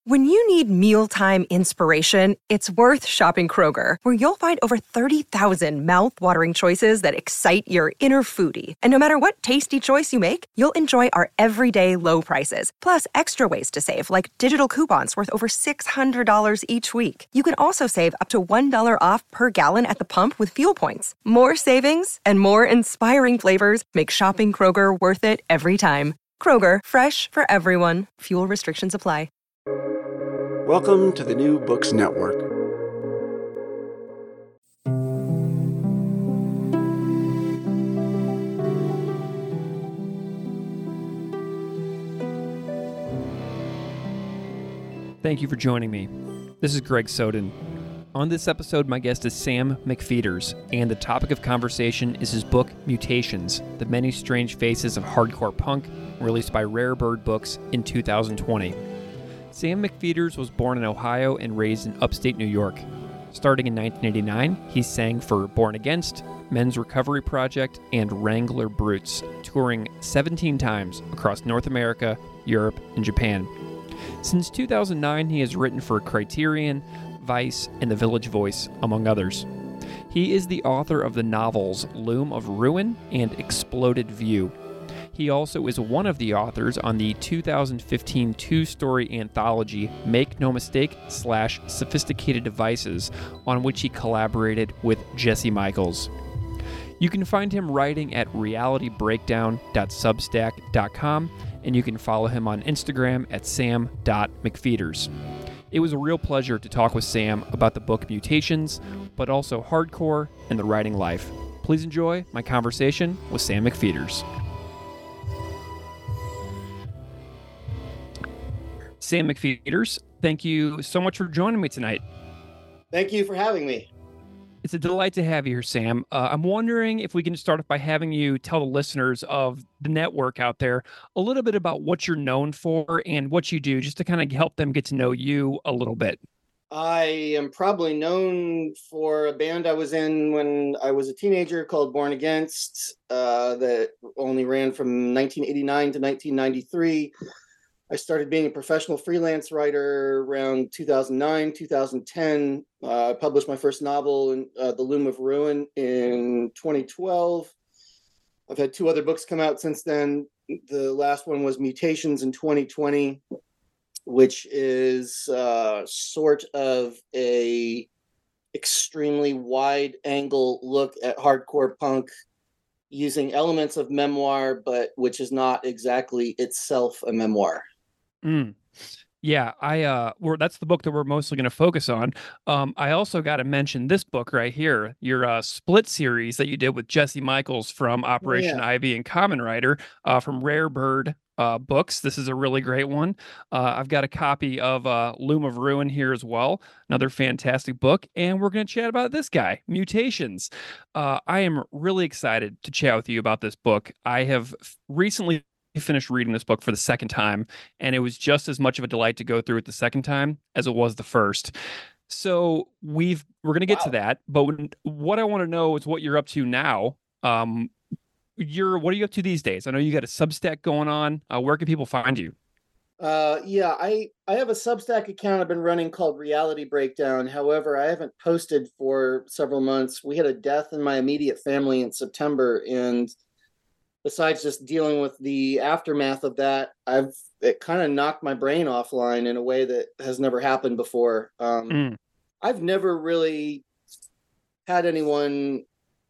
When you need mealtime inspiration, it's worth shopping Kroger, where you'll find over 30,000 mouth-watering choices that excite your inner foodie. And no matter what tasty choice you make, you'll enjoy our everyday low prices, plus extra ways to save, like digital coupons worth over $600 each week. You can also save up to $1 off per gallon at the pump with fuel points. More savings and more inspiring flavors make shopping Kroger worth it every time. Kroger, fresh for everyone. Fuel restrictions apply. Welcome to the New Books Network. Thank you for joining me. This is Greg Soden. On this episode, my guest is Sam McPheeters, and the topic of conversation is his book, Mutations, The Many Strange Faces of Hardcore Punk, released by Rare Bird Books in 2020. Sam McPheeters was born in Ohio and raised in upstate New York. Starting in 1989, he sang for Born Against, Men's Recovery Project, and Wrangler Brutes, touring 17 times across North America, Europe, and Japan. Since 2009, he has written for Criterion, Vice, and The Village Voice, among others. He is the author of the novels Loom of Ruin and Exploded View. He also is one of the authors on the 2015 two-story anthology Make No Mistake / Sophisticated Devices, on which he collaborated with Jesse Michaels. You can find him writing at realitybreakdown.substack.com, and you can follow him on Instagram at sam.mcpheeters. It was a real pleasure to talk with Sam about the book Mutations, but also hardcore and the writing life. Please enjoy my conversation with Sam McPheeters. Sam McPheeters, thank you so much for joining me tonight. Thank you for having me. It's a delight to have you here, Sam. I'm wondering if we can start off by having you tell the listeners of the network out there a little bit about what you're known for and what you do, just to kind of help them get to know you a little bit. I am probably known for a band I was in when I was a teenager called Born Against, that only ran from 1989 to 1993. I started being a professional freelance writer around 2009, 2010. I published my first novel, in The Loom of Ruin, in 2012. I've had two other books come out since then. The last one was Mutations in 2020, which is sort of a extremely wide-angle look at hardcore punk, using elements of memoir, but which is not exactly itself a memoir. Yeah, that's the book that we're mostly going to focus on. I also got to mention this book right here, your Split series that you did with Jesse Michaels from Operation Ivy and Common Writer from Rare Bird Books. This is a really great one. I've got a copy of Loom of Ruin here as well, another fantastic book, and we're going to chat about this guy, Mutations. I am really excited to chat with you about this book. I have recently finished reading this book for the second time, and it was just as much of a delight to go through it the second time as it was the first. So we're going to get to that, but what I want to know is what you're up to now. What are you up to these days? I know you got a Substack going on. Where can people find you? I have a Substack account I've been running called Reality Breakdown. However, I haven't posted for several months. We had a death in my immediate family in September, and besides just dealing with the aftermath of that, it kind of knocked my brain offline in a way that has never happened before. I've never really had anyone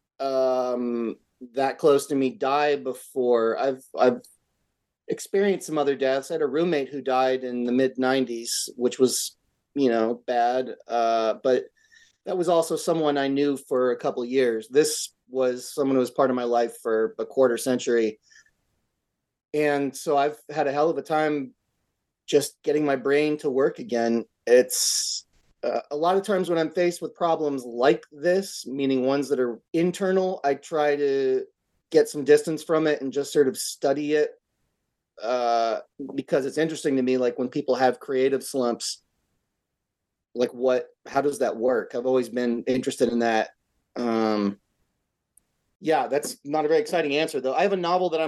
that close to me die before. I've experienced some other deaths. I had a roommate who died in the mid-90s, which was, bad. But that was also someone I knew for a couple of years. This was someone who was part of my life for a quarter century. And so I've had a hell of a time just getting my brain to work again. It's a lot of times when I'm faced with problems like this, meaning ones that are internal, I try to get some distance from it and just sort of study it, because it's interesting to me, like when people have creative slumps, like how does that work? I've always been interested in that. Yeah, that's not a very exciting answer, though. I have a novel that I'm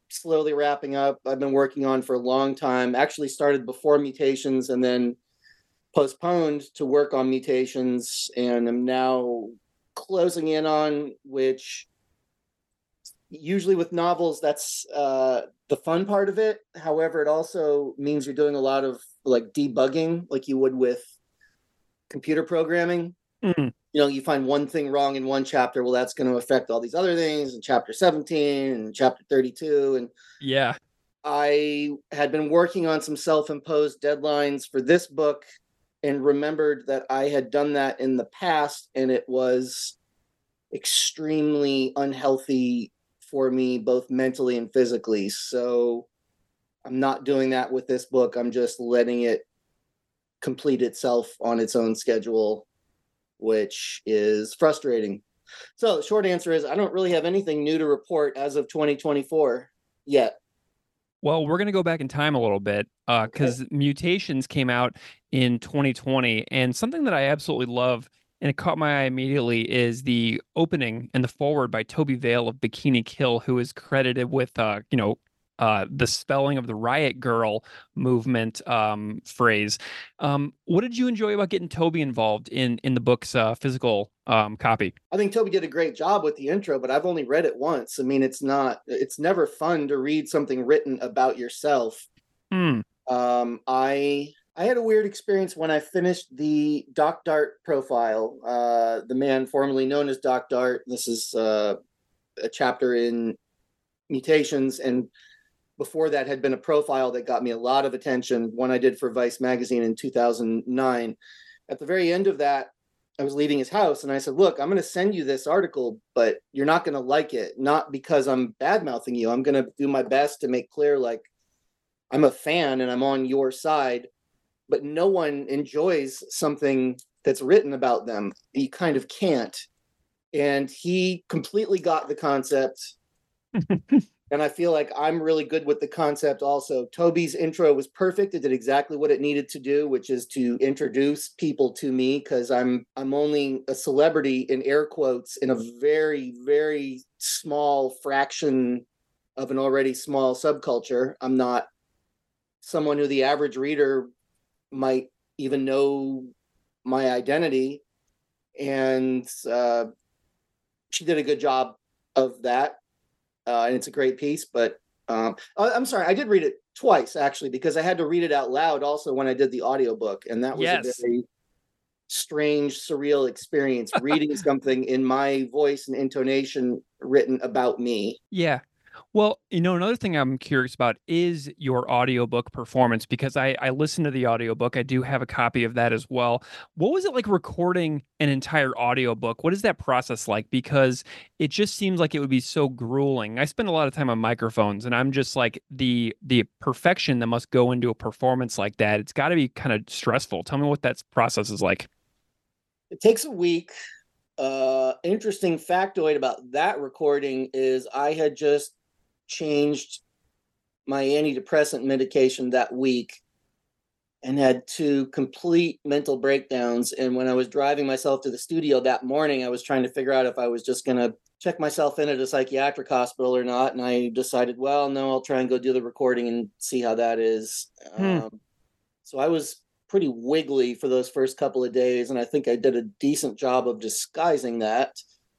slowly wrapping up. I've been working on for a long time. Actually started before Mutations and then postponed to work on Mutations, and I'm now closing in on, which usually with novels, that's the fun part of it. However, it also means you're doing a lot of like debugging, like you would with computer programming. Mm. You know, you find one thing wrong in one chapter, well, that's going to affect all these other things in chapter 17 and chapter 32. And Yeah. I had been working on some self-imposed deadlines for this book and remembered that I had done that in the past, and it was extremely unhealthy for me, both mentally and physically. So I'm not doing that with this book. I'm just letting it complete itself on its own schedule, which is frustrating. So the short answer is I don't really have anything new to report as of 2024 yet. Well, we're going to go back in time a little bit because Mutations came out in 2020, and something that I absolutely love and it caught my eye immediately is the opening and the forward by Toby Vale of Bikini Kill, who is credited with the spelling of the Riot Girl movement phrase. What did you enjoy about getting Toby involved in the book's physical copy? I think Toby did a great job with the intro, but I've only read it once. I mean, it's never fun to read something written about yourself. Mm. I had a weird experience when I finished the Doc Dart profile. The man formerly known as Doc Dart. This is a chapter in Mutations, and before that had been a profile that got me a lot of attention, one I did for Vice magazine in 2009. At the very end of that, I was leaving his house and I said, look, I'm going to send you this article, but you're not going to like it. Not because I'm bad-mouthing you. I'm going to do my best to make clear, like, I'm a fan and I'm on your side, but no one enjoys something that's written about them. You kind of can't. And he completely got the concept. And I feel like I'm really good with the concept also. Toby's intro was perfect. It did exactly what it needed to do, which is to introduce people to me, because I'm only a celebrity in air quotes in a very, very small fraction of an already small subculture. I'm not someone who the average reader might even know my identity. And she did a good job of that. And it's a great piece, but I'm sorry, I did read it twice, actually, because I had to read it out loud also when I did the audiobook. And that was a very strange, surreal experience, reading something in my voice and intonation written about me. Yeah. Well, another thing I'm curious about is your audiobook performance, because I listened to the audiobook. I do have a copy of that as well. What was it like recording an entire audiobook? What is that process like? Because it just seems like it would be so grueling. I spend a lot of time on microphones, and I'm just like the perfection that must go into a performance like that. It's got to be kind of stressful. Tell me what that process is like. It takes a week. Interesting factoid about that recording is I had just changed my antidepressant medication that week and had 2 complete mental breakdowns. And when I was driving myself to the studio that morning, I was trying to figure out if I was just going to check myself in at a psychiatric hospital or not. And I decided, well, no, I'll try and go do the recording and see how that is. So I was pretty wiggly for those first couple of days, and I think I did a decent job of disguising that.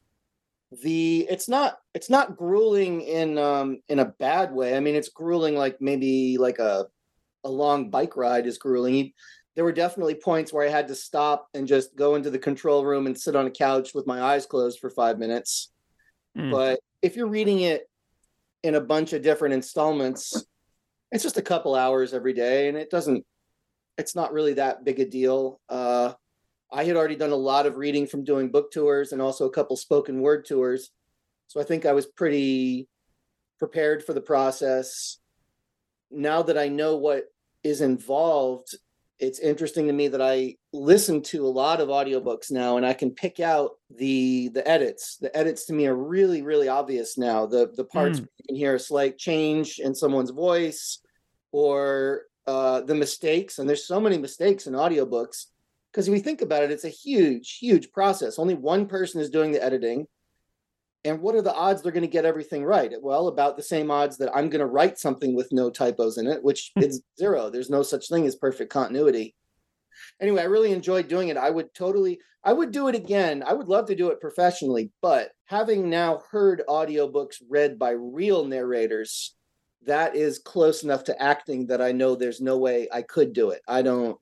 It's not grueling in a bad way. I mean, it's grueling like maybe like a long bike ride is grueling. There were definitely points where I had to stop and just go into the control room and sit on a couch with my eyes closed for 5 minutes. But if you're reading it in a bunch of different installments, it's just a couple hours every day, and it's not really that big a deal. I had already done a lot of reading from doing book tours and also a couple spoken word tours. So I think I was pretty prepared for the process. Now that I know what is involved, it's interesting to me that I listen to a lot of audiobooks now, and I can pick out the edits. The edits to me are really, really obvious now. The parts where you can hear a slight change in someone's voice, or the mistakes. And there's so many mistakes in audiobooks, because if you think about it, it's a huge, huge process. Only one person is doing the editing. And what are the odds they're going to get everything right? Well, about the same odds that I'm going to write something with no typos in it, which is zero. There's no such thing as perfect continuity. Anyway, I really enjoyed doing it. I would do it again. I would love to do it professionally, but having now heard audiobooks read by real narrators, that is close enough to acting that I know there's no way I could do it. I don't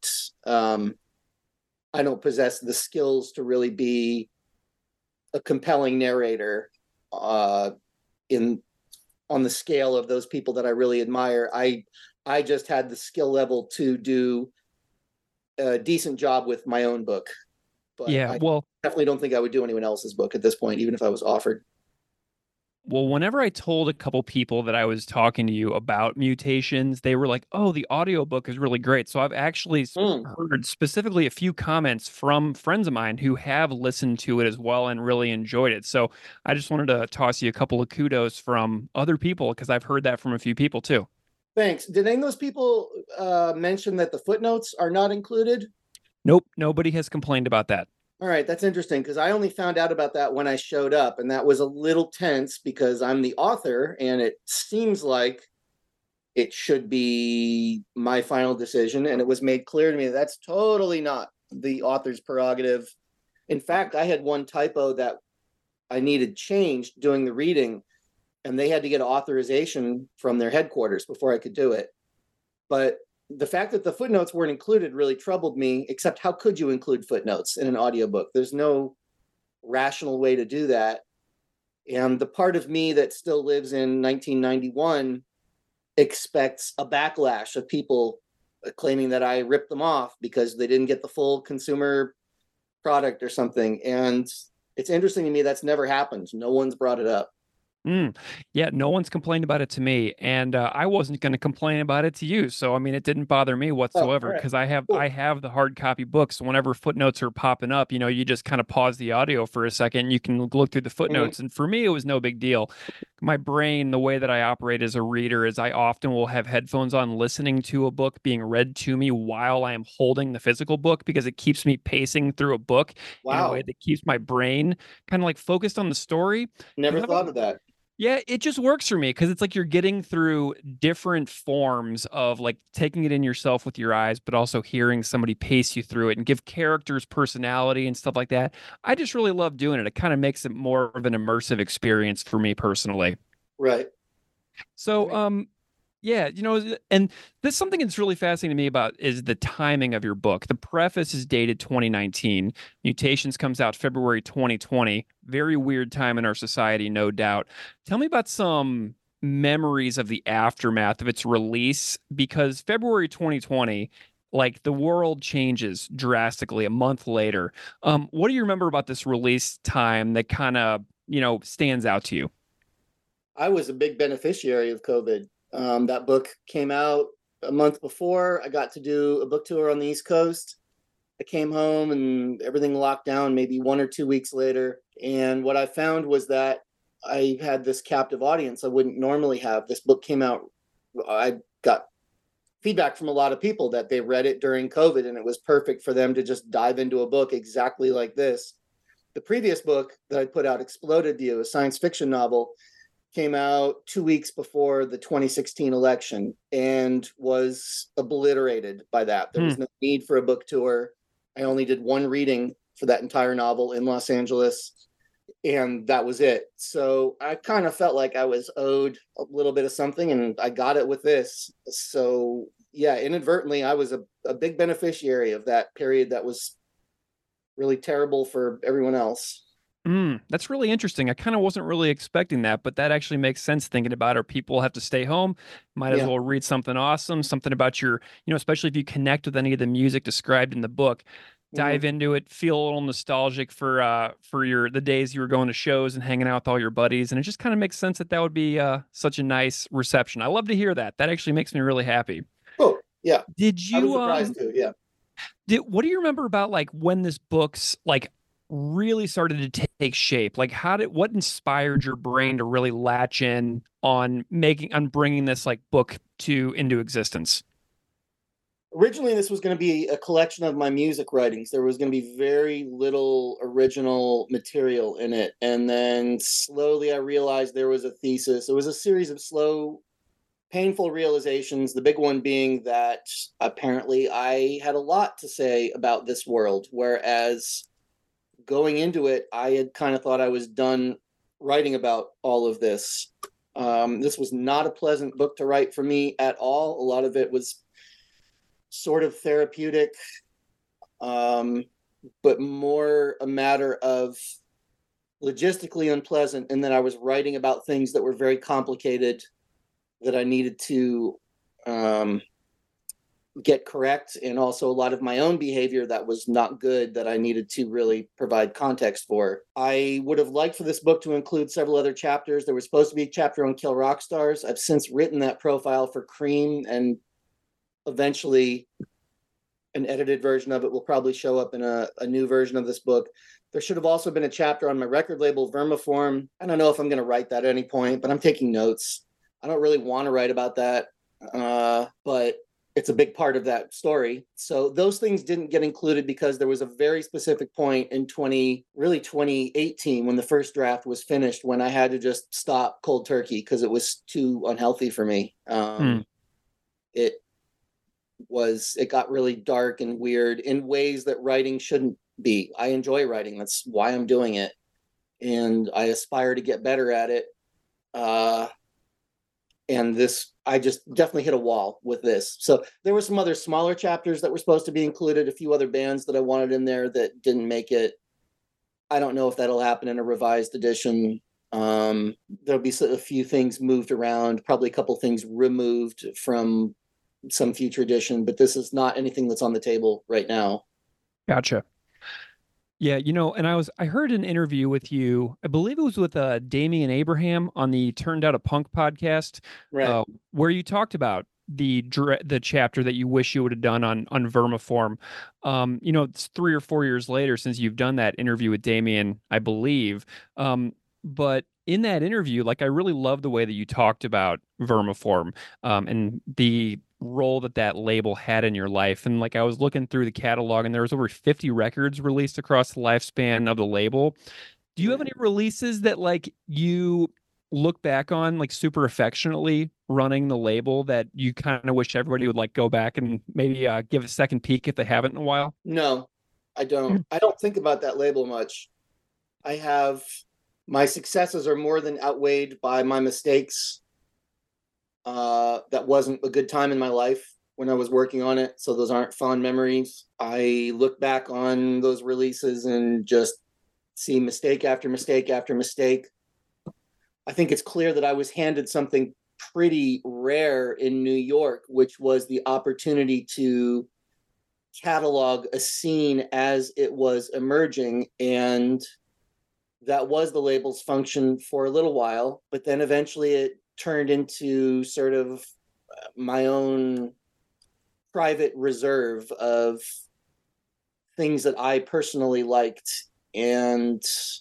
possess the skills to really be a compelling narrator in on the scale of those people that I really admire. I just had the skill level to do a decent job with my own book, but I definitely don't think I would do anyone else's book at this point, even if I was offered. Well, whenever I told a couple people that I was talking to you about Mutations, they were like, "Oh, the audiobook is really great." So I've actually heard specifically a few comments from friends of mine who have listened to it as well and really enjoyed it. So I just wanted to toss you a couple of kudos from other people because I've heard that from a few people too. Thanks. Did any of those people mention that the footnotes are not included? Nope, nobody has complained about that. All right, that's interesting because I only found out about that when I showed up, and that was a little tense because I'm the author, and it seems like it should be my final decision, and it was made clear to me that's totally not the author's prerogative. In fact, I had one typo that I needed changed doing the reading, and they had to get authorization from their headquarters before I could do it. But the fact that the footnotes weren't included really troubled me, except how could you include footnotes in an audiobook? There's no rational way to do that. And the part of me that still lives in 1991 expects a backlash of people claiming that I ripped them off because they didn't get the full consumer product or something. And it's interesting to me that's never happened. No one's brought it up. Yeah, no one's complained about it to me, and I wasn't going to complain about it to you. So I mean, it didn't bother me whatsoever because I have the hard copy books. So whenever footnotes are popping up, you just kind of pause the audio for a second. You can look through the footnotes, and for me, it was no big deal. My brain, the way that I operate as a reader, is I often will have headphones on, listening to a book being read to me while I am holding the physical book because it keeps me pacing through a book in a way that keeps my brain kind of like focused on the story. Never thought of that. Yeah, it just works for me because it's like you're getting through different forms of like taking it in yourself with your eyes, but also hearing somebody pace you through it and give characters personality and stuff like that. I just really love doing it. It kind of makes it more of an immersive experience for me personally. Right. So, yeah, and there's something that's really fascinating to me about is the timing of your book. The preface is dated 2019. Mutations comes out February 2020. Very weird time in our society, no doubt. Tell me about some memories of the aftermath of its release, because February 2020, like the world changes drastically a month later. What do you remember about this release time that kind of, stands out to you? I was a big beneficiary of COVID. That book came out a month before. I got to do a book tour on the East Coast. I came home and everything locked down maybe 1 or 2 weeks later. And what I found was that I had this captive audience I wouldn't normally have. This book came out. I got feedback from a lot of people that they read it during COVID and it was perfect for them to just dive into a book exactly like this. The previous book that I put out, Exploded View, a science fiction novel, came out 2 weeks before the 2016 election and was obliterated by that. There was no need for a book tour. I only did one reading for that entire novel in Los Angeles, and that was it. So I kind of felt like I was owed a little bit of something, and I got it with this. So yeah, inadvertently, I was a big beneficiary of that period that was really terrible for everyone else. That's really interesting. I kind of wasn't really expecting that, but that actually makes sense thinking about, or people have to stay home. Might as well read something awesome, something about your, especially if you connect with any of the music described in the book, dive into it, feel a little nostalgic for the days you were going to shows and hanging out with all your buddies. And it just kind of makes sense that would be such a nice reception. I love to hear that. That actually makes me really happy. Oh, yeah. Did you, I was surprised too, yeah. What do you remember about like when this book's like really started to take shape? Like what inspired your brain to really latch in on bringing this like book into existence? Originally, this was going to be a collection of my music writings. There was going to be very little original material in it. And then slowly I realized there was a thesis. It was a series of slow, painful realizations. The big one being that apparently I had a lot to say about this world, whereas going into it, I had kind of thought I was done writing about all of this. This was not a pleasant book to write for me at all. A lot of it was sort of therapeutic, but more a matter of logistically unpleasant. And then I was writing about things that were very complicated that I needed to get correct, and also a lot of my own behavior that was not good that I needed to really provide context for. I would have liked for this book to include several other chapters. There was supposed to be a chapter on Kill Rock Stars. I've since written that profile for Cream, and eventually an edited version of it will probably show up in a new version of this book. There should have also been a chapter on my record label, Vermiform. I don't know if I'm going to write that at any point, but I'm taking notes. I don't really want to write about that, but it's a big part of that story. So those things didn't get included because there was a very specific point in 2018 when the first draft was finished, when I had to just stop cold turkey because it was too unhealthy for me. It got really dark and weird in ways that writing shouldn't be. I enjoy writing. That's why I'm doing it. And I aspire to get better at it. And this, I just definitely hit a wall with this. So there were some other smaller chapters that were supposed to be included, a few other bands that I wanted in there that didn't make it. I don't know if that'll happen in a revised edition. There'll be a few things moved around, probably a couple things removed from some future edition, but this is not anything that's on the table right now. Gotcha. Yeah, and I heard an interview with you, I believe it was with Damian Abraham on the Turned Out a Punk podcast, Right. where you talked about the chapter that you wish you would have done on Vermiform. It's 3 or 4 years later since you've done that interview with Damian, I believe. But in that interview, like, I really love the way that you talked about Vermiform, and the role that label had in your life. And like, I was looking through the catalog, and there was over 50 records released across the lifespan of the label. Do you have any releases that like you look back on like super affectionately running the label that you kind of wish everybody would like go back and maybe give a second peek if they haven't in a while? No, I don't. I don't think about that label much. My successes are more than outweighed by my mistakes. That wasn't a good time in my life when I was working on it, so those aren't fond memories. I look back on those releases and just see mistake after mistake after mistake. I think it's clear that I was handed something pretty rare in New York, which was the opportunity to catalog a scene as it was emerging, and that was the label's function for a little while, but then eventually it turned into sort of my own private reserve of things that I personally liked. And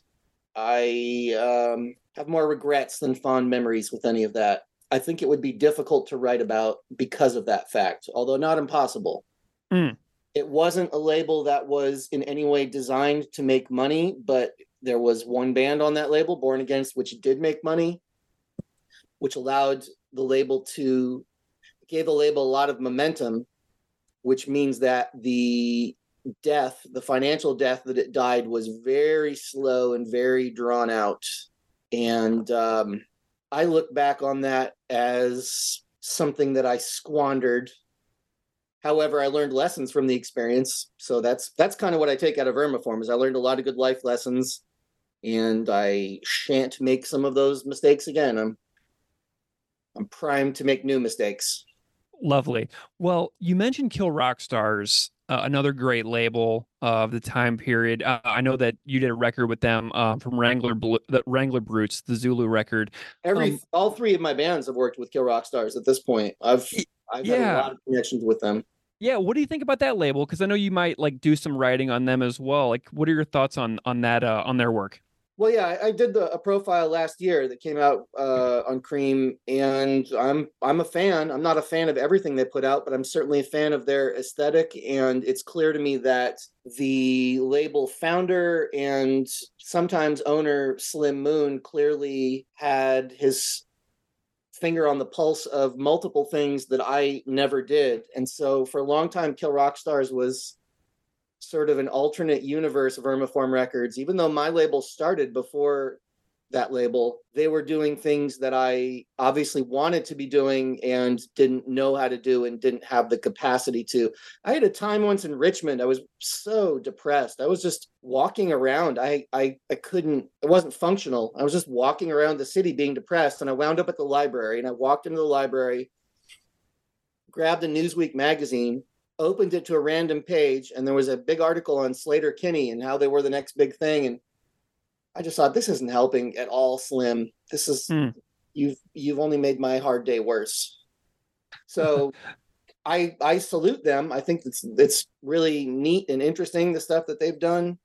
I have more regrets than fond memories with any of that. I think it would be difficult to write about because of that fact, although not impossible. It wasn't a label that was in any way designed to make money, but there was one band on that label, Born Against, which did make money, which allowed the label gave the label a lot of momentum, which means that the financial death that it died was very slow and very drawn out. And I look back on that as something that I squandered. However, I learned lessons from the experience. So that's kind of what I take out of Vermiform, is I learned a lot of good life lessons, and I shan't make some of those mistakes again. I'm primed to make new mistakes. Lovely. Well, you mentioned Kill Rock Stars, another great label of the time period. I know that you did a record with them from the Wrangler Brutes, the Zulu record. All three of my bands have worked with Kill Rock Stars at this point. I've had a lot of connections with them. Yeah, what do you think about that label? Because I know you might like do some writing on them as well. Like, what are your thoughts on that on their work? Well, yeah, I did a profile last year that came out on Cream, and I'm a fan. I'm not a fan of everything they put out, but I'm certainly a fan of their aesthetic. And it's clear to me that the label founder and sometimes owner Slim Moon clearly had his finger on the pulse of multiple things that I never did. And so for a long time, Kill Rock Stars was sort of an alternate universe of Vermiform Records. Even though my label started before that label, they were doing things that I obviously wanted to be doing and didn't know how to do and didn't have the capacity to. I had a time once in Richmond, I was so depressed. I was just walking around. I couldn't, it wasn't functional. I was just walking around the city being depressed, and I wound up at the library, and I walked into the library, grabbed a Newsweek magazine, opened it to a random page, and there was a big article on Sleater-Kinney and how they were the next big thing. And I just thought, this isn't helping at all, Slim. This is you've only made my hard day worse. So I salute them. I think it's really neat and interesting, the stuff that they've done.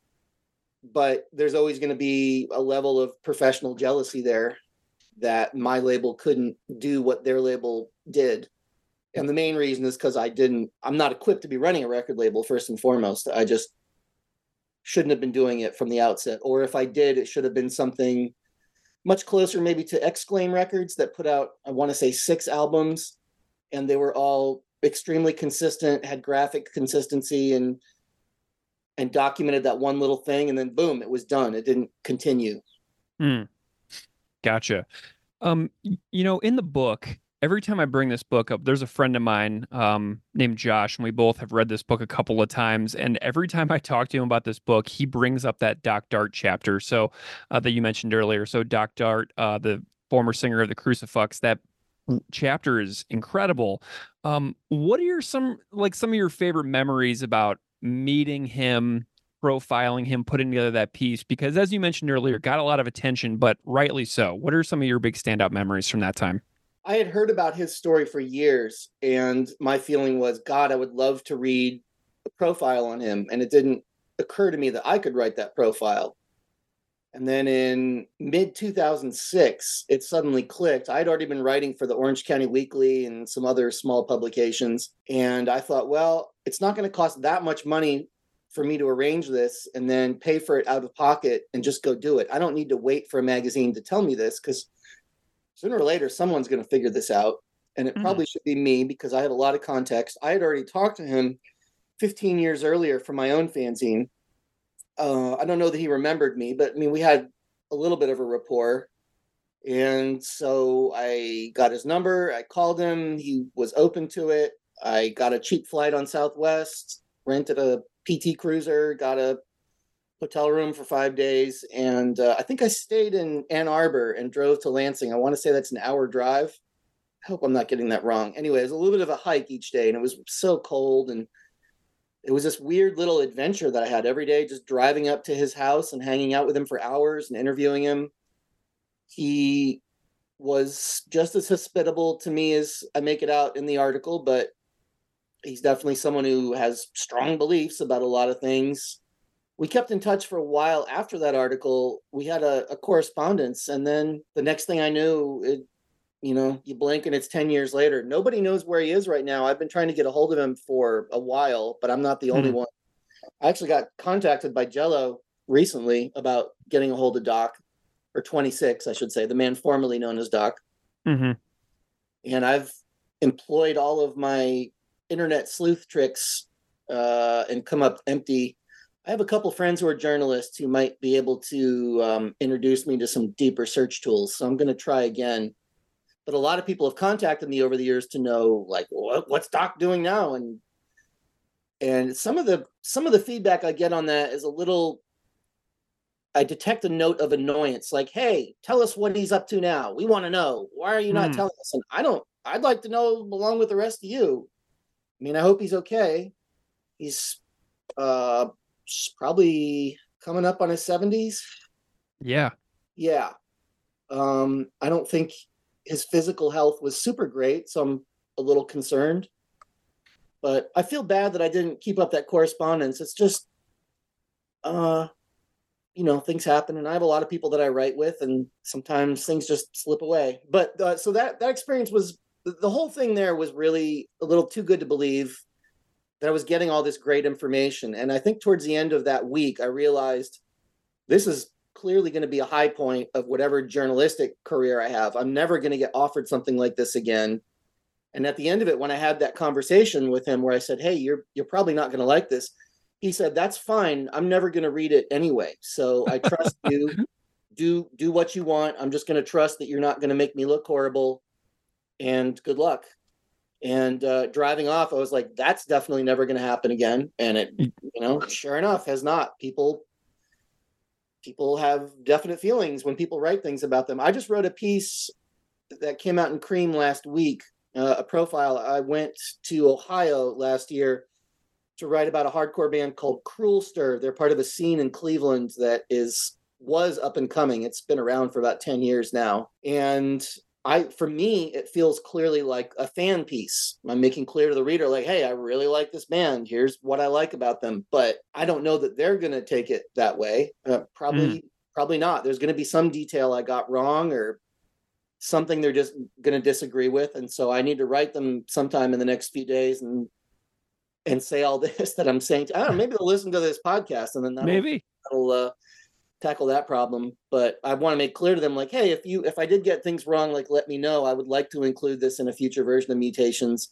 But there's always going to be a level of professional jealousy there that my label couldn't do what their label did. And the main reason is because I'm not equipped to be running a record label, first and foremost. I just shouldn't have been doing it from the outset. Or if I did, it should have been something much closer maybe to Exclaim Records that put out, I want to say 6 albums, and they were all extremely consistent, had graphic consistency, and documented that one little thing, and then boom, it was done. It didn't continue. Gotcha. In the book, every time I bring this book up, there's a friend of mine named Josh, and we both have read this book a couple of times. And every time I talk to him about this book, he brings up that Doc Dart chapter, so that you mentioned earlier. So Doc Dart, the former singer of the Crucifix, that chapter is incredible. What are some of your favorite memories about meeting him, profiling him, putting together that piece? Because as you mentioned earlier, got a lot of attention, but rightly so. What are some of your big standout memories from that time? I had heard about his story for years, and my feeling was, God, I would love to read a profile on him. And it didn't occur to me that I could write that profile. And then in mid-2006, it suddenly clicked. I'd already been writing for the Orange County Weekly and some other small publications. And I thought, well, it's not going to cost that much money for me to arrange this and then pay for it out of pocket and just go do it. I don't need to wait for a magazine to tell me this, because sooner or later, someone's going to figure this out. And it probably should be me, because I had a lot of context. I had already talked to him 15 years earlier for my own fanzine. I don't know that he remembered me, but I mean, we had a little bit of a rapport. And so I got his number. I called him. He was open to it. I got a cheap flight on Southwest, rented a PT Cruiser, got a hotel room for 5 days. And I think I stayed in Ann Arbor and drove to Lansing. I want to say that's an hour drive. I hope I'm not getting that wrong. Anyway, it was a little bit of a hike each day, and it was so cold. And it was this weird little adventure that I had every day, just driving up to his house and hanging out with him for hours and interviewing him. He was just as hospitable to me as I make it out in the article, but he's definitely someone who has strong beliefs about a lot of things. We kept in touch for a while after that article. We had a correspondence, and then the next thing I knew, you blink and it's 10 years later. Nobody knows where he is right now. I've been trying to get a hold of him for a while, but I'm not the only one. I actually got contacted by Jello recently about getting a hold of Doc, or 26, I should say, the man formerly known as Doc. And I've employed all of my internet sleuth tricks and come up empty. I have a couple friends who are journalists who might be able to introduce me to some deeper search tools. So I'm going to try again. But a lot of people have contacted me over the years to know, like, what's Doc doing now? And some of the feedback I get on that is a little, I detect a note of annoyance, like, hey, tell us what he's up to now. We want to know. Why are you not telling us? And I'd like to know along with the rest of you. I mean, I hope he's okay. He's probably coming up on his 70s. Yeah. I don't think his physical health was super great, so I'm a little concerned. But I feel bad that I didn't keep up that correspondence. It's just, things happen, and I have a lot of people that I write with, and sometimes things just slip away. But so that experience was, the whole thing there was really a little too good to believe that I was getting all this great information. And I think towards the end of that week, I realized this is clearly going to be a high point of whatever journalistic career I have. I'm never going to get offered something like this again. And at the end of it, when I had that conversation with him where I said, hey, you're probably not going to like this, he said, that's fine. I'm never going to read it anyway. So I trust you. Do what you want. I'm just going to trust that you're not going to make me look horrible, and good luck. And driving off, I was like, that's definitely never going to happen again. And it, sure enough, has not. People have definite feelings when people write things about them. I just wrote a piece that came out in Cream last week, a profile. I went to Ohio last year to write about a hardcore band called Cruel Stir. They're part of a scene in Cleveland that was up and coming. It's been around for about 10 years now. And for me, it feels clearly like a fan piece. I'm making clear to the reader, like, hey, I really like this band. Here's what I like about them. But I don't know that they're going to take it that way. Probably not. There's going to be some detail I got wrong, or something they're just going to disagree with. And so I need to write them sometime in the next few days and say all this that I'm saying. I don't know, maybe they'll listen to this podcast, and then that'll tackle that problem. But I want to make clear to them, like, hey, if I did get things wrong, like, let me know. I would like to include this in a future version of Mutations.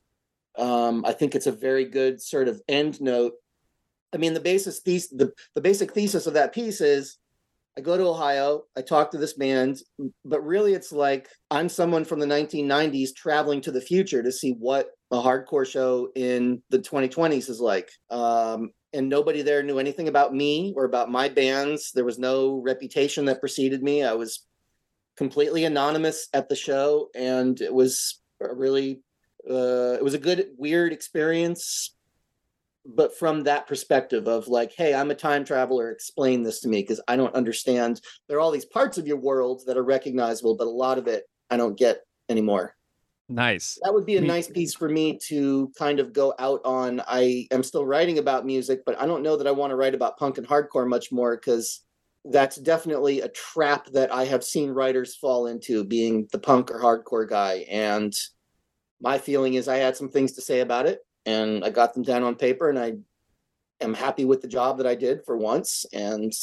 I think it's a very good sort of end note. I mean, the basic thesis of that piece is, I go to Ohio, I talk to this band, but really it's like I'm someone from the 1990s traveling to the future to see what a hardcore show in the 2020s is like. And nobody there knew anything about me or about my bands. There was no reputation that preceded me. I was completely anonymous at the show, and it was it was a good, weird experience. But from that perspective of like, hey, I'm a time traveler, explain this to me, because I don't understand. There are all these parts of your world that are recognizable, but a lot of it I don't get anymore. Nice. That would be a nice piece for me to kind of go out on. I am still writing about music, but I don't know that I want to write about punk and hardcore much more, because that's definitely a trap that I have seen writers fall into, being the punk or hardcore guy. And my feeling is I had some things to say about it, and I got them down on paper, and I am happy with the job that I did for once. And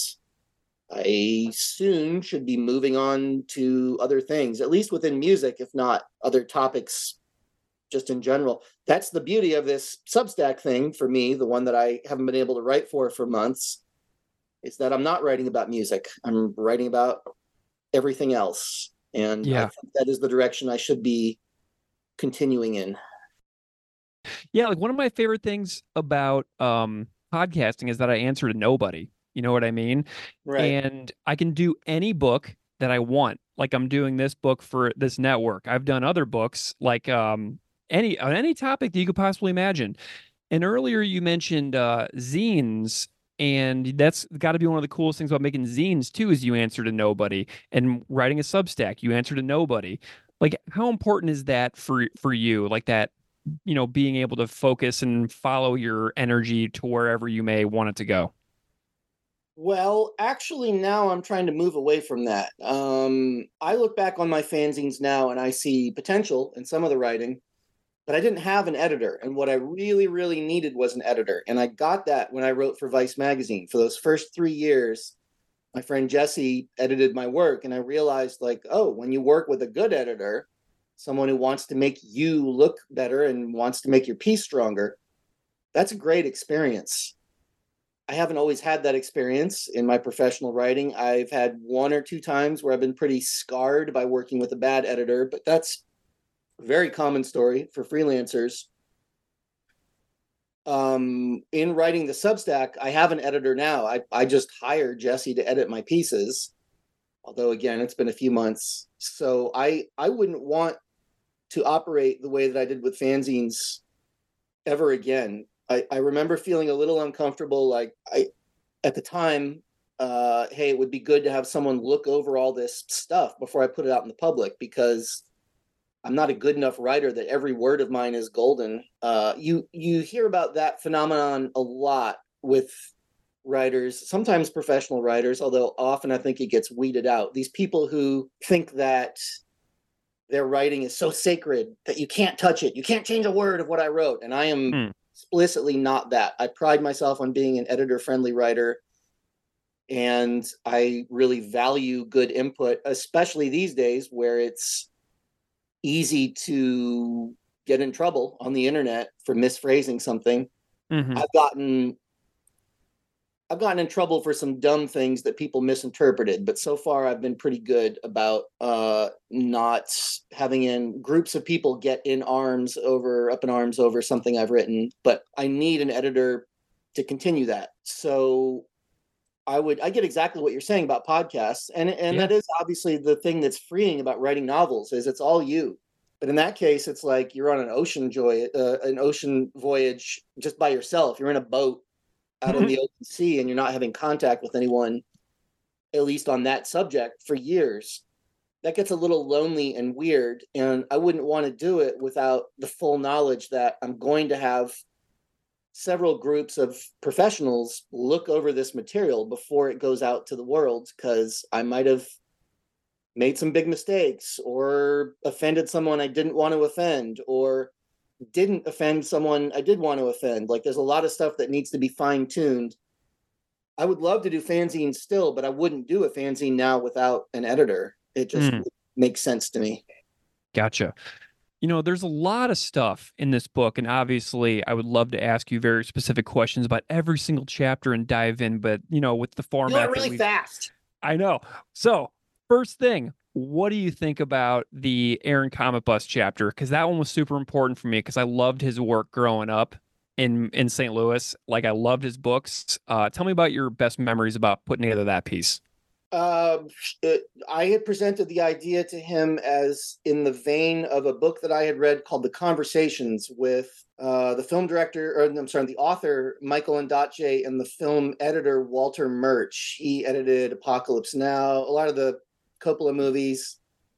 I soon should be moving on to other things, at least within music, if not other topics just in general. That's the beauty of this Substack thing for me, the one that I haven't been able to write for months, is that I'm not writing about music. I'm writing about everything else. And I think that is the direction I should be continuing in. Yeah, like one of my favorite things about podcasting is that I answer to nobody. You know what I mean? Right. And I can do any book that I want. Like I'm doing this book for this network. I've done other books, like any topic that you could possibly imagine. And earlier you mentioned zines, and that's got to be one of the coolest things about making zines too, is you answer to nobody. And writing a Substack, you answer to nobody. Like, how important is that for you? Like that, being able to focus and follow your energy to wherever you may want it to go. Well, actually, now I'm trying to move away from that. I look back on my fanzines now and I see potential in some of the writing, but I didn't have an editor. And what I really, really needed was an editor. And I got that when I wrote for Vice Magazine. For those first 3 years, my friend Jesse edited my work. And I realized, like, oh, when you work with a good editor, someone who wants to make you look better and wants to make your piece stronger, that's a great experience. I haven't always had that experience in my professional writing. I've had 1 or 2 times where I've been pretty scarred by working with a bad editor, but that's a very common story for freelancers. In writing the Substack, I have an editor now. I just hired Jesse to edit my pieces, although again, it's been a few months. So I wouldn't want to operate the way that I did with fanzines ever again. I remember feeling a little uncomfortable. Like at the time, hey, it would be good to have someone look over all this stuff before I put it out in the public, because I'm not a good enough writer that every word of mine is golden. You hear about that phenomenon a lot with writers, sometimes professional writers, although often I think it gets weeded out. These people who think that their writing is so sacred that you can't touch it. You can't change a word of what I wrote. And I am explicitly not that. I pride myself on being an editor-friendly writer, and I really value good input, especially these days where it's easy to get in trouble on the internet for misphrasing something. I've gotten in trouble for some dumb things that people misinterpreted, but so far I've been pretty good about not having in groups of people get up in arms over something I've written. But I need an editor to continue that. So I get exactly what you're saying about podcasts, and that is obviously the thing that's freeing about writing novels, is it's all you. But in that case, it's like you're on an ocean voyage just by yourself. You're in a boat out in the open sea, and you're not having contact with anyone, at least on that subject, for years. That gets a little lonely and weird, and I wouldn't want to do it without the full knowledge that I'm going to have several groups of professionals look over this material before it goes out to the world, because I might have made some big mistakes or offended someone I didn't want to offend, or didn't offend someone I did want to offend. Like, there's a lot of stuff that needs to be fine-tuned. I would love to do fanzines still, but I wouldn't do a fanzine now without an editor. It just makes sense to me. Gotcha. There's a lot of stuff in this book, and obviously I would love to ask you very specific questions about every single chapter and dive in, but, with the format... really fast. I know. So, first thing, what do you think about the Aaron Comet Bus chapter? Because that one was super important for me, because I loved his work growing up in St. Louis. Like, I loved his books. Tell me about your best memories about putting together that piece. I had presented the idea to him as in the vein of a book that I had read called The Conversations, with the author Michael Ondaatje and the film editor Walter Murch. He edited Apocalypse Now, a lot of the Coppola movies,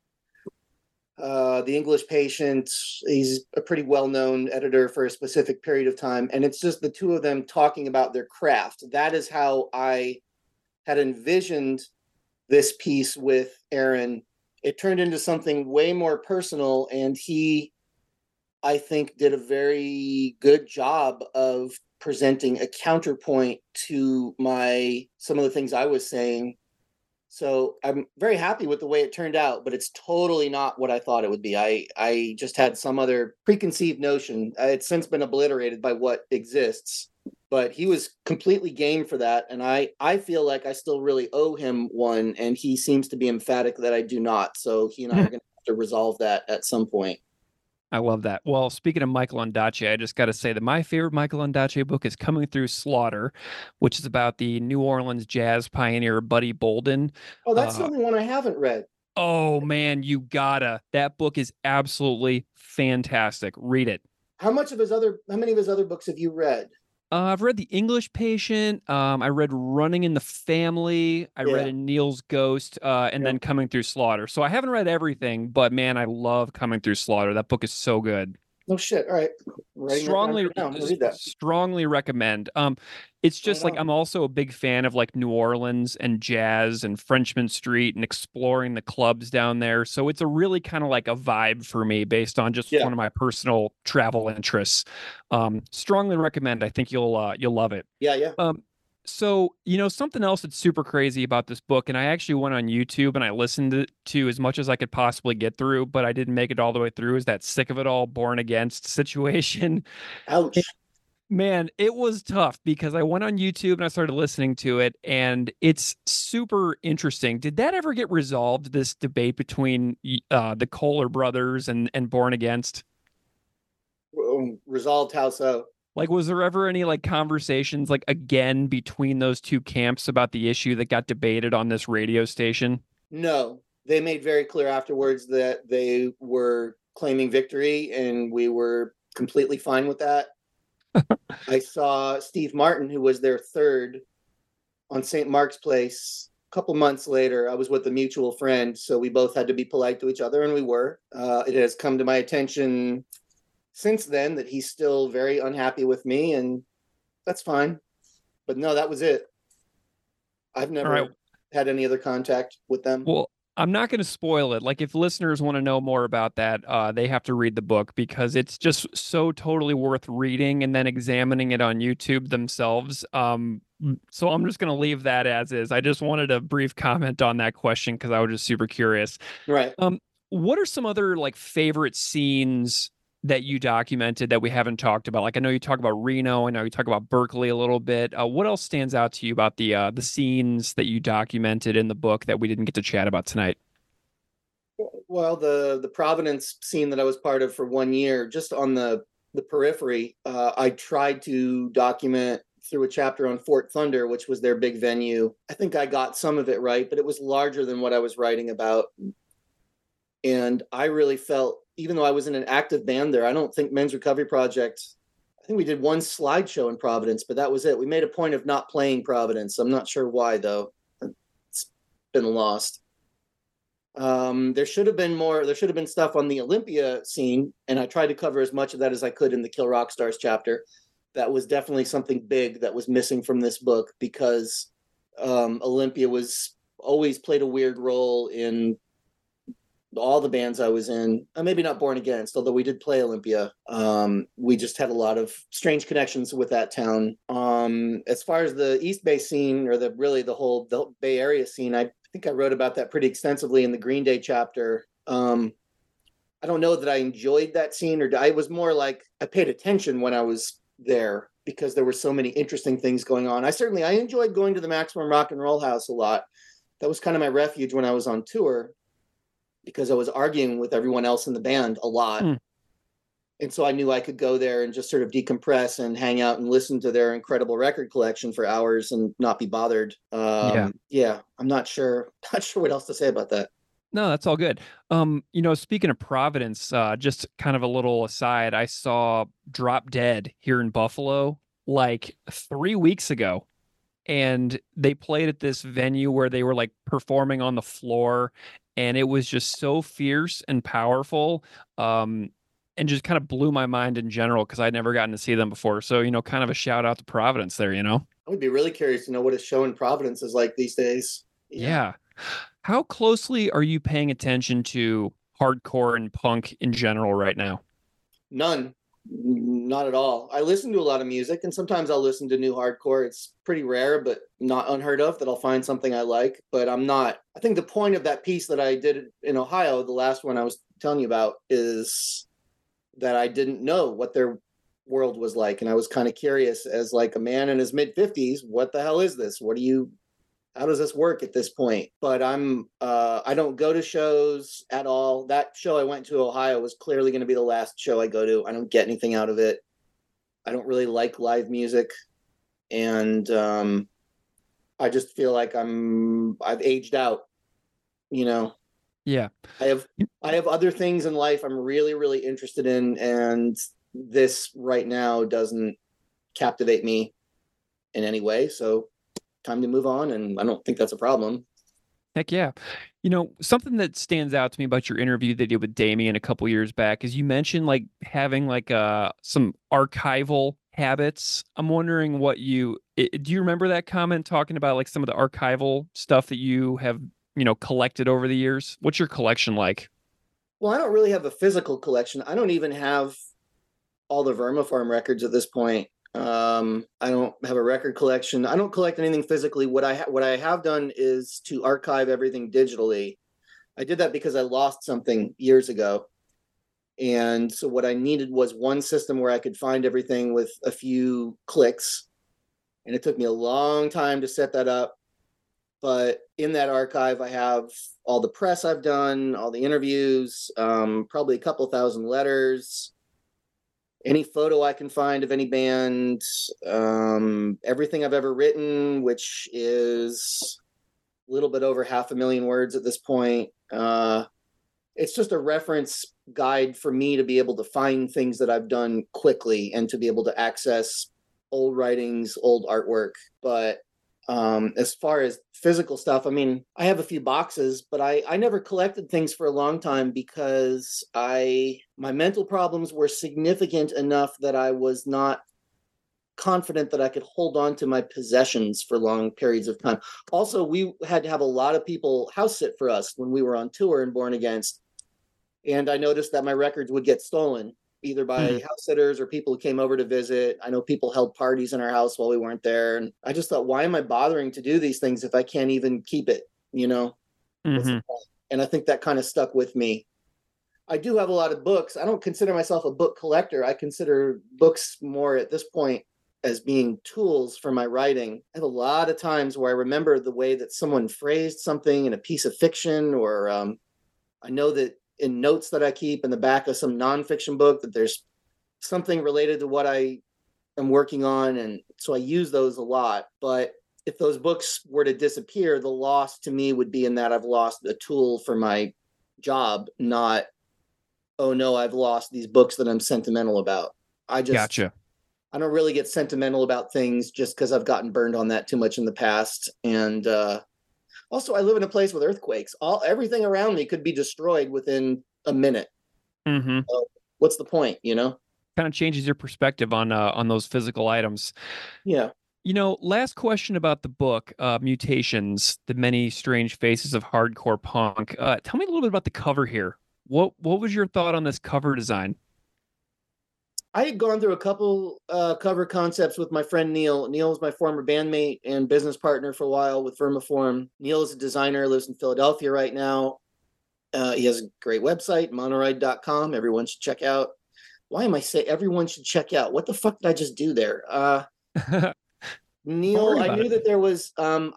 The English Patient. He's a pretty well-known editor for a specific period of time, and it's just the two of them talking about their craft. That is how I had envisioned this piece with Aaron. It turned into something way more personal, and he, I think, did a very good job of presenting a counterpoint to some of the things I was saying. So I'm very happy with the way it turned out, but it's totally not what I thought it would be. I just had some other preconceived notion. It's since been obliterated by what exists. But he was completely game for that, and I feel like I still really owe him one, and he seems to be emphatic that I do not. So he and I are going to have to resolve that at some point. I love that. Well, speaking of Michael Ondaatje, I just got to say that my favorite Michael Ondaatje book is Coming Through Slaughter, which is about the New Orleans jazz pioneer Buddy Bolden. Oh, that's the only one I haven't read. Oh, man, you gotta. That book is absolutely fantastic. Read it. How many of his other books have you read? I've read The English Patient. I read Running in the Family. I read Neil's Ghost, and then Coming Through Slaughter. So I haven't read everything, but man, I love Coming Through Slaughter. That book is so good. Oh shit! All right, strongly recommend. It's just like I'm also a big fan of like New Orleans and jazz and Frenchmen Street and exploring the clubs down there. So it's a really kind of like a vibe for me based on just one of my personal travel interests. Strongly recommend. I think you'll love it. Yeah. So, something else that's super crazy about this book, and I actually went on YouTube and I listened to as much as I could possibly get through, but I didn't make it all the way through, is that Sick of It All Born Against situation. Ouch. Man, it was tough because I went on YouTube and I started listening to it, and it's super interesting. Did that ever get resolved, this debate between the Kohler brothers and Born Against? Resolved how so? Like, was there ever any like conversations like again between those two camps about the issue that got debated on this radio station? No, they made very clear afterwards that they were claiming victory, and we were completely fine with that. I saw Steve Martin, who was their third, on St. Mark's Place a couple months later. I was with a mutual friend, so we both had to be polite to each other, and we were. It has come to my attention since then that he's still very unhappy with me, and that's fine. But no, that was it. I've All right. never had any other contact with them. Well, I'm not going to spoil it. Like, if listeners want to know more about that, they have to read the book because it's just so totally worth reading and then examining it on YouTube themselves. So I'm just going to leave that as is. I just wanted a brief comment on that question because I was just super curious. Right. What are some other like favorite scenes that you documented that we haven't talked about? Like, I know you talk about Reno. I know you talk about Berkeley a little bit. What else stands out to you about the scenes that you documented in the book that we didn't get to chat about tonight? Well, the Providence scene that I was part of for 1 year, just on the periphery, I tried to document through a chapter on Fort Thunder, which was their big venue. I think I got some of it right, but it was larger than what I was writing about. And I really felt, even though I was in an active band there, I don't think Men's Recovery Project, I think we did one slideshow in Providence, but that was it. We made a point of not playing Providence. I'm not sure why, though. It's been lost. There should have been more. There should have been stuff on the Olympia scene, and I tried to cover as much of that as I could in the Kill Rock Stars chapter. That was definitely something big that was missing from this book because Olympia was always played a weird role in all the bands I was in. Maybe not Born Against, although we did play Olympia. We just had a lot of strange connections with that town. As far as the East Bay scene, or the whole Bay Area scene, I think I wrote about that pretty extensively in the Green Day chapter. I don't know that I enjoyed that scene, or I was more like I paid attention when I was there because there were so many interesting things going on. I enjoyed going to the Maximum Rock and Roll House a lot. That was kind of my refuge when I was on tour because I was arguing with everyone else in the band a lot. And so I knew I could go there and just sort of decompress and hang out and listen to their incredible record collection for hours and not be bothered. Yeah, I'm not sure what else to say about that. No, that's all good. Speaking of Providence, just kind of a little aside, I saw Drop Dead here in Buffalo like 3 weeks ago. And they played at this venue where they were like performing on the floor, and it was just so fierce and powerful. And just kind of blew my mind in general because I'd never gotten to see them before. So, kind of a shout out to Providence there, I would be really curious to know what a show in Providence is like these days. Yeah. How closely are you paying attention to hardcore and punk in general right now? None. Not at all. I listen to a lot of music, and sometimes I'll listen to new hardcore. It's pretty rare, but not unheard of that I'll find something I like. But I think the point of that piece that I did in Ohio, the last one I was telling you about, is that I didn't know what their world was like. And I was kind of curious as like a man in his mid-50s, what the hell is this? How does this work at this point? But I don't go to shows at all. That show I went to Ohio was clearly going to be the last show I go to. I don't get anything out of it. I don't really like live music. And I just feel like I've aged out, Yeah. I have other things in life I'm really, really interested in, and this right now doesn't captivate me in any way. So time to move on, and I don't think that's a problem. Heck yeah. Something that stands out to me about your interview that you did with Damien a couple years back is you mentioned like having like some archival habits. I'm wondering do you remember that comment talking about like some of the archival stuff that you have collected over the years? What's your collection like? Well, I don't really have a physical collection. I don't even have all the Vermiform records at this point. I don't have a record collection. I don't collect anything physically. What I have done is to archive everything digitally. I did that because I lost something years ago. And so what I needed was one system where I could find everything with a few clicks. And it took me a long time to set that up. But in that archive, I have all the press I've done, all the interviews, probably a couple thousand letters, any photo I can find of any band, everything I've ever written, which is a little bit over 500,000 words at this point. It's just a reference guide for me to be able to find things that I've done quickly and to be able to access old writings, old artwork. But as far as physical stuff, I have a few boxes, but I never collected things for a long time because my mental problems were significant enough that I was not confident that I could hold on to my possessions for long periods of time. Also, we had to have a lot of people house sit for us when we were on tour in Born Against. And I noticed that my records would get stolen either by house sitters or people who came over to visit. I know people held parties in our house while we weren't there. And I just thought, why am I bothering to do these things if I can't even keep it? You know? What's the point? And I think that kind of stuck with me. I do have a lot of books. I don't consider myself a book collector. I consider books more at this point as being tools for my writing. I have a lot of times where I remember the way that someone phrased something in a piece of fiction, or I know that in notes that I keep in the back of some nonfiction book that there's something related to what I am working on. And so I use those a lot. But if those books were to disappear, the loss to me would be in that I've lost a tool for my job, not, oh no, I've lost these books that I'm sentimental about. Gotcha. I don't really get sentimental about things just because I've gotten burned on that too much in the past. And also, I live in a place with earthquakes. Everything around me could be destroyed within a minute. So what's the point, you know? Kind of changes your perspective on those physical items. Yeah. You know, last question about the book, Mutations, The Many Strange Faces of Hardcore Punk. Tell me a little bit about the cover here. What was your thought on this cover design? I had gone through a couple cover concepts with my friend Neil. Neil was my former bandmate and business partner for a while with Vermiform. Neil is a designer, lives in Philadelphia right now. He has a great website, monoride.com. Everyone should check out. Why am I saying everyone should check out? What the fuck did I just do there? Neil, I knew that there was,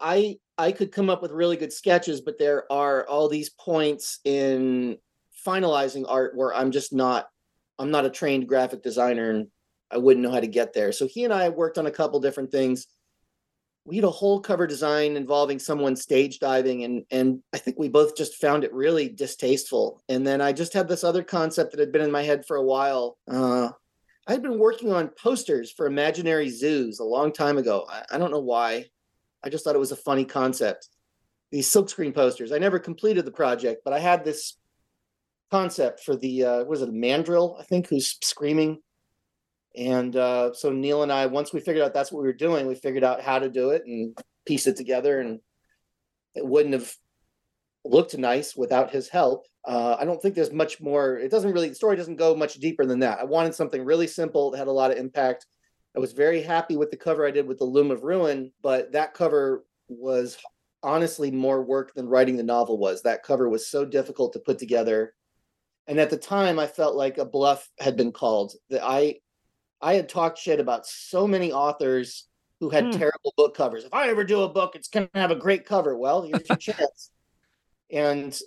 I could come up with really good sketches, but there are all these points in finalizing art where I'm not a trained graphic designer and I wouldn't know how to get there. So he and I worked on a couple different things. We had a whole cover design involving someone stage diving, and I think we both just found it really distasteful. And then I just had this other concept that had been in my head for a while. I'd been working on posters for imaginary zoos a long time ago. I don't know why. I just thought it was a funny concept. These silkscreen posters. I never completed the project, but I had this concept for the was it a mandrill, I think, who's screaming. And so Neil and I, once we figured out that's what we were doing, we figured out how to do it and piece it together, and it wouldn't have looked nice without his help. I don't think there's much more. The story doesn't go much deeper than that. I wanted something really simple that had a lot of impact. I was very happy with the cover I did with the Loom of Ruin, but that cover was honestly more work than writing the novel was. That cover was so difficult to put together. And at the time, I felt like a bluff had been called. That I had talked shit about so many authors who had terrible book covers. If I ever do a book, it's going to have a great cover. Well, here's your chance. And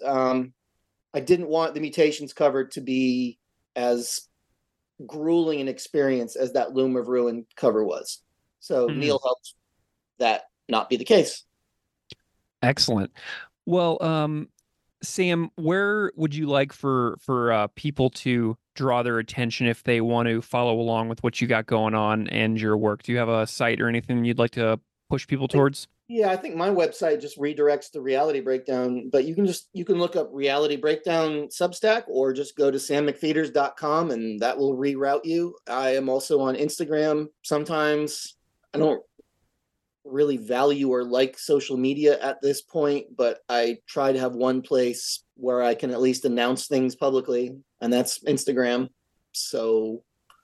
I didn't want the Mutations cover to be as grueling an experience as that Loom of Ruin cover was. So Neil helped that not be the case. Excellent. Well, Sam, where would you like for people to draw their attention if they want to follow along with what you got going on and your work? Do you have a site or anything you'd like to push people towards? Yeah, I think my website just redirects to Reality Breakdown, but you can look up Reality Breakdown Substack or just go to sammcfeeters.com and that will reroute you. I am also on Instagram sometimes. I don't really value or like social media at this point, but I try to have one place where I can at least announce things publicly, and that's Instagram. So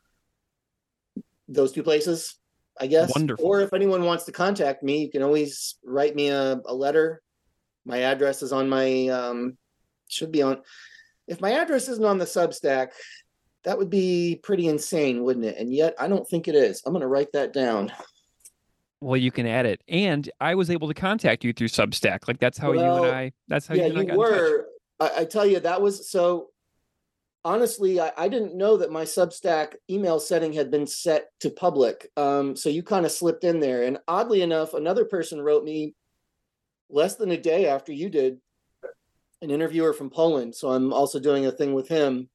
those two places, I guess. Wonderful. Or if anyone wants to contact me, you can always write me a letter. My address is on my should be on. If my address isn't on the Substack, that would be pretty insane, wouldn't it? And yet I don't think it is. I'm going to write that down. Well, you can add it. And I was able to contact you through Substack. Like that's how you and I got in touch. I tell you, that was so honestly, I didn't know that my Substack email setting had been set to public. So you kind of slipped in there. And oddly enough, another person wrote me less than a day after you did, an interviewer from Poland. So I'm also doing a thing with him.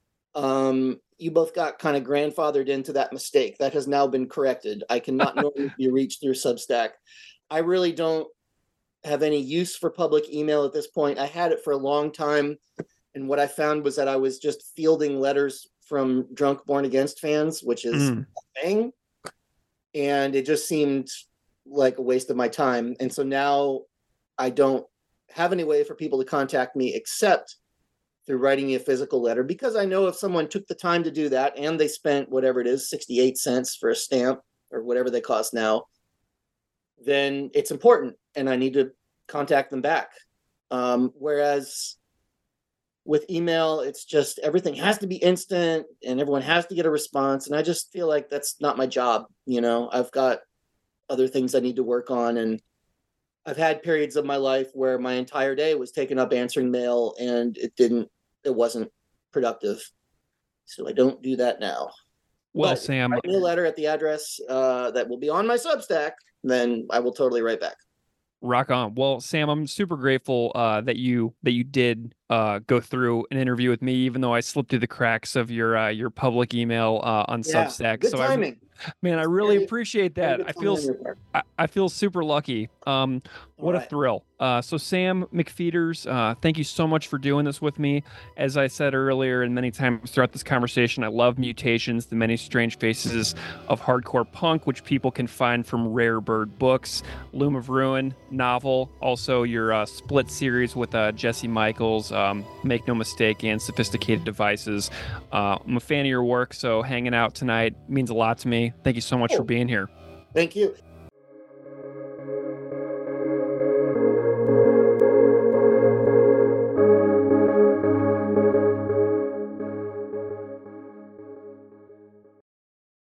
You both got kind of grandfathered into that mistake. That has now been corrected. I cannot normally be reached through Substack. I really don't have any use for public email at this point. I had it for a long time. And what I found was that I was just fielding letters from drunk Born Against fans, which is a thing. and it just seemed like a waste of my time. And so now I don't have any way for people to contact me except through writing me a physical letter, because I know if someone took the time to do that and they spent whatever it is, 68 cents for a stamp or whatever they cost now, then it's important and I need to contact them back. Whereas with email, it's just everything has to be instant and everyone has to get a response. And I just feel like that's not my job. You know, I've got other things I need to work on. And I've had periods of my life where my entire day was taken up answering mail and it wasn't productive. So I don't do that now. Well, But Sam, if you write me a letter at the address that will be on my Substack, then I will totally write back. rock on. Well, Sam, I'm super grateful that you did go through an interview with me, even though I slipped through the cracks of your public email on Substack. Good timing. Man, I really appreciate that. I feel super lucky. What a thrill. So Sam McFeeters, thank you so much for doing this with me. As I said earlier and many times throughout this conversation, I love Mutations, the many strange faces of hardcore punk, which people can find from Rare Bird Books, Loom of Ruin novel, also your Split series with Jesse Michaels, Make No Mistake, and Sophisticated Devices. I'm a fan of your work, so hanging out tonight means a lot to me. Thank you so much for being here. Thank you.